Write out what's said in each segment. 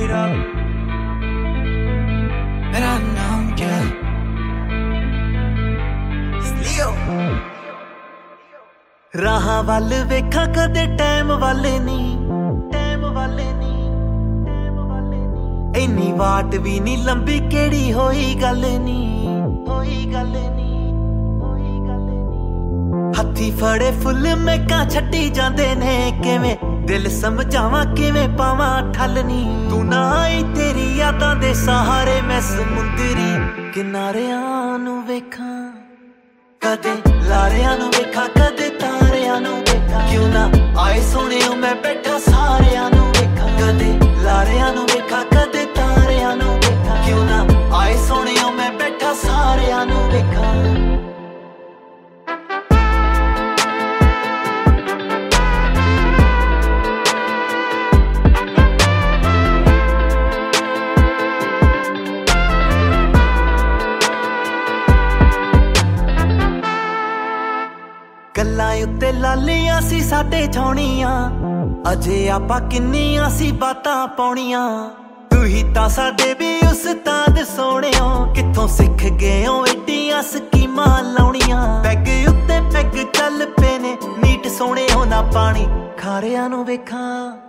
मेरा मेरा नाम क्या है? राह वल वेखा कदे टाइम वाले नी, इन्नी वाट भी नी लंबी केड़ी होई गल नी, हथी फड़े फुल मेका छड्डी जांदे ने किवें दिल समझावां किवें पावां ठल नी। तू ना आई तेरी यादां दे सहारे मैं समुंदरी किनारियां नू वेखां, कदे लारियां नू वेखां कदे तारियां नू वेखां, क्यों ना आए सोहणियो मैं बैठा सारियां नू वेखां, कदे लारियां नू वेखां कदे तारियां नू वेखां, क्यों ना आए सोहणियो मैं बैठा सारियां नू वेखां। गल्लां उत्ते लालियां सी साडे छौणियां, अजे आपां किन्नियां सी बातां पाउणियां। तू ही तां साडे भी उस्ताद सोहणियो, कित्थों सिख गए हो एड्डियां स्कीमां लाउणियां। पैग उत्ते पैग चल पे ने नीट सोहणियो ना पानी खारियां नू वेखां,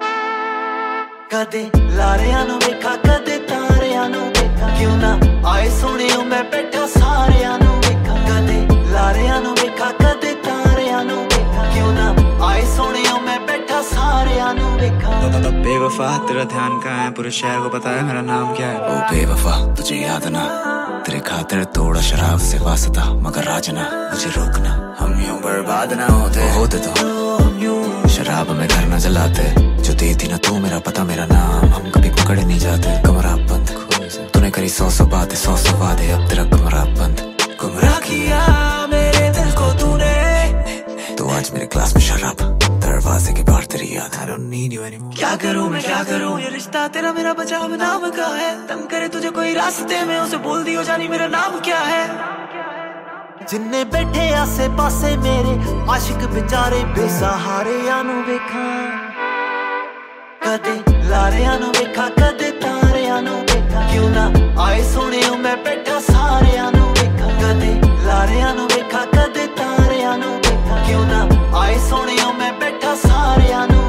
कदे लारियां नू वेखां कदे तारियां नू वेखां, क्यों ना आए सोहणियो मैं बैठा सारियां नू वेखां, कदे लारियां नू वेखां कदे नू वेखां, क्यों ना आए सोहणियो मैं बैठा सारियां नू वेखां। बेवफा तेरा ध्यान कहाँ है, पूरे शहर को पता है मेरा नाम क्या है। ओ बेवफा तुझे याद ना, तेरे खातिर थोड़ा शराब से वास्ता, मगर राजना मुझे रोकना, हम यूं बर्बाद ना होते तो शराब में घर न जलाते। जो दी थी ना तू मेरा पता मेरा नाम, हम कभी पकड़े नहीं जाते। कमरा बंद तूने करी 100 बातें 100 वादे, अब तेरा कमरा बंद। गुमराह किया मेरे दिल को तूने, तो आज मेरे क्लास में शराब, दरवाजे के बाहर तेरी याद। I don't need you anymore। क्या करूं मैं क्या करूं, ये रिश्ता तेरा मेरा बचा अब नाम का है। तंग करे तुझे कोई रास्ते में, उसे बोल दियो जानी मेरा नाम क्या है। जिन्ने बैठे आसे पासे मेरे आशिक बेचारे बेसहारियां नू वेखां, कदे लारियां नू वेखां कदे तारियां नू वेखां, क्यों ना आए सोहणियो मैं बैठा सारियां नू वेखां, कदे लारियां नू वेखां कदे तारियां नू वेखां, क्यों ना आए सोहणियो मैं बैठा सारियां नू